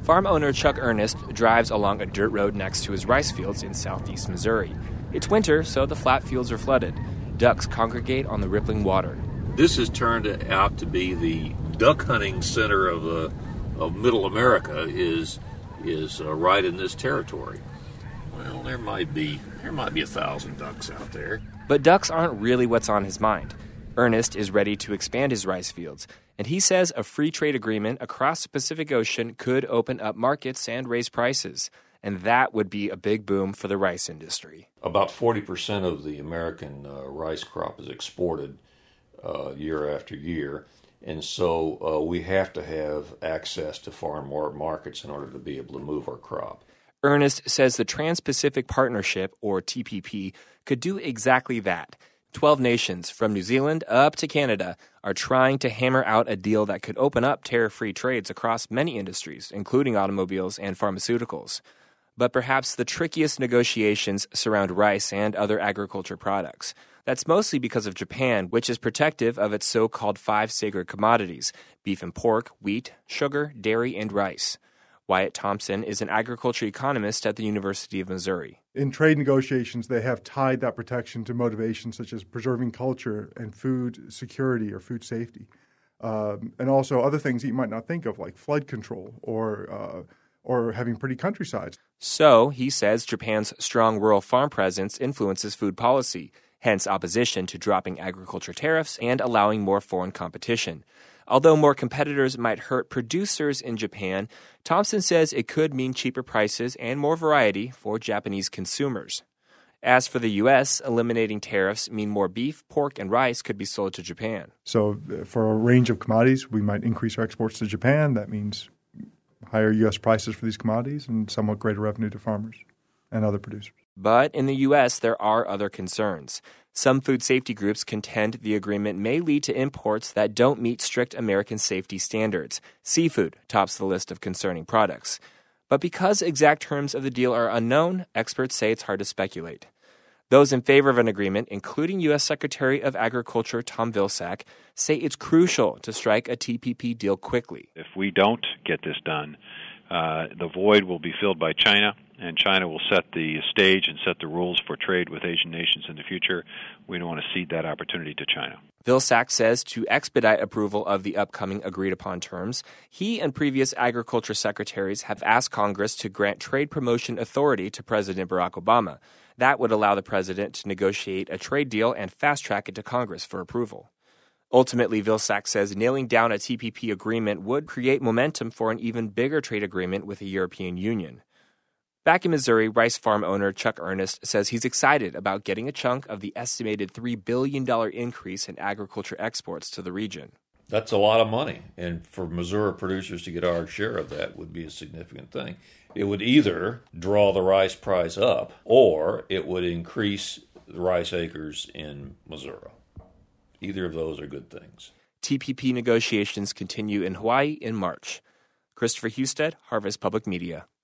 Farm owner Chuck Ernest drives along a dirt road next to his rice fields in southeast Missouri. It's winter, so the flat fields are flooded. Ducks congregate on the rippling water. This has turned out to be the duck hunting center of Middle America is right in this territory. Well, there might be 1,000 ducks out there. But ducks aren't really what's on his mind. Ernest is ready to expand his rice fields, and he says a free trade agreement across the Pacific Ocean could open up markets and raise prices, and that would be a big boom for the rice industry. About 40% of the American rice crop is exported year after year, and so we have to have access to foreign markets in order to be able to move our crop. Ernest says the Trans-Pacific Partnership, or TPP, could do exactly that. 12 nations, from New Zealand up to Canada, are trying to hammer out a deal that could open up tariff-free trades across many industries, including automobiles and pharmaceuticals. But perhaps the trickiest negotiations surround rice and other agriculture products. That's mostly because of Japan, which is protective of its so-called 5 sacred commodities: beef and pork, wheat, sugar, dairy, and rice. Wyatt Thompson is an agriculture economist at the University of Missouri. In trade negotiations, they have tied that protection to motivations such as preserving culture and food security or food safety, and also other things that you might not think of, like flood control or having pretty countrysides. So, he says Japan's strong rural farm presence influences food policy, hence opposition to dropping agriculture tariffs and allowing more foreign competition. Although more competitors might hurt producers in Japan, Thompson says it could mean cheaper prices and more variety for Japanese consumers. As for the U.S., eliminating tariffs mean more beef, pork, and rice could be sold to Japan. So for a range of commodities, we might increase our exports to Japan. That means higher U.S. prices for these commodities and somewhat greater revenue to farmers and other producers. But in the U.S., there are other concerns. Some food safety groups contend the agreement may lead to imports that don't meet strict American safety standards. Seafood tops the list of concerning products. But because exact terms of the deal are unknown, experts say it's hard to speculate. Those in favor of an agreement, including U.S. Secretary of Agriculture Tom Vilsack, say it's crucial to strike a TPP deal quickly. If we don't get this done, the void will be filled by China, and China will set the stage and set the rules for trade with Asian nations in the future. We don't want to cede that opportunity to China. Vilsack says to expedite approval of the upcoming agreed-upon terms, he and previous agriculture secretaries have asked Congress to grant trade promotion authority to President Barack Obama. That would allow the president to negotiate a trade deal and fast-track it to Congress for approval. Ultimately, Vilsack says nailing down a TPP agreement would create momentum for an even bigger trade agreement with the European Union. Back in Missouri, rice farm owner Chuck Ernest says he's excited about getting a chunk of the estimated $3 billion increase in agriculture exports to the region. That's a lot of money, and for Missouri producers to get our share of that would be a significant thing. It would either draw the rice price up, or it would increase the rice acres in Missouri. Either of those are good things. TPP negotiations continue in Hawaii in March. Christopher Husted, Harvest Public Media.